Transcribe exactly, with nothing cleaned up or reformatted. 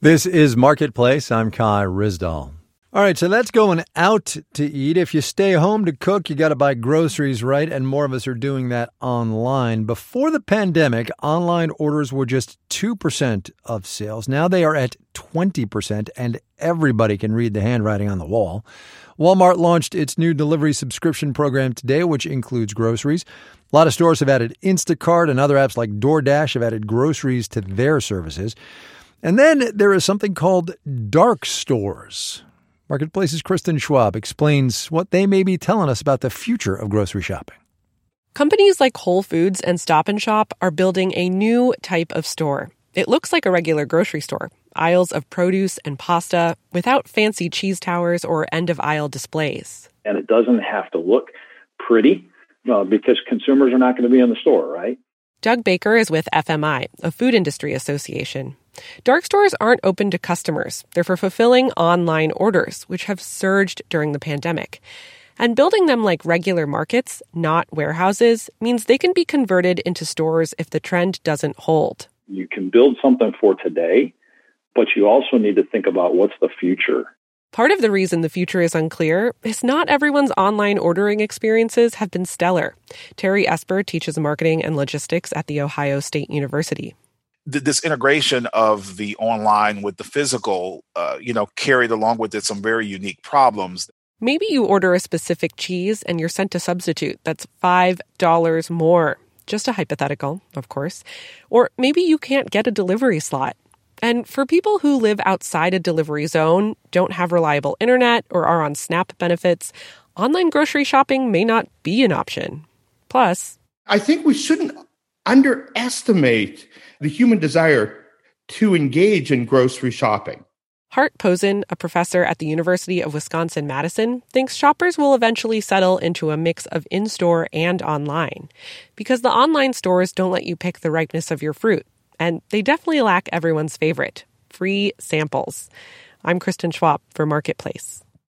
This is Marketplace. I'm Kai Ryssdal. All right, so that's going out to eat. If you stay home to cook, you got to buy groceries, right? And more of us are doing that online. Before the pandemic, online orders were just two percent of sales. Now they are at twenty percent, and everybody can read the handwriting on the wall. Walmart launched its new delivery subscription program today, which includes groceries. A lot of stores have added Instacart, and other apps like DoorDash have added groceries to their services. And then there is something called dark stores. Marketplace's Kristen Schwab explains what they may be telling us about the future of grocery shopping. Companies like Whole Foods and Stop and Shop are building a new type of store. It looks like a regular grocery store, aisles of produce and pasta without fancy cheese towers or end-of-aisle displays. And it doesn't have to look pretty uh, because consumers are not going to be in the store, right? Doug Baker is with F M I, a food industry association. Dark stores aren't open to customers. They're for fulfilling online orders, which have surged during the pandemic. And building them like regular markets, not warehouses, means they can be converted into stores if the trend doesn't hold. You can build something for today, but you also need to think about what's the future. Part of the reason the future is unclear is not everyone's online ordering experiences have been stellar. Terry Esper teaches marketing and logistics at The Ohio State University. This integration of the online with the physical, uh, you know, carried along with it some very unique problems. Maybe you order a specific cheese and you're sent a substitute that's five dollars more. Just a hypothetical, of course. Or maybe you can't get a delivery slot. And for people who live outside a delivery zone, don't have reliable internet, or are on SNAP benefits, online grocery shopping may not be an option. Plus, I think we shouldn't underestimate the human desire to engage in grocery shopping. Hart Posen, a professor at the University of Wisconsin-Madison, thinks shoppers will eventually settle into a mix of in-store and online, because the online stores don't let you pick the ripeness of your fruit, and they definitely lack everyone's favorite, free samples. I'm Kristen Schwab for Marketplace.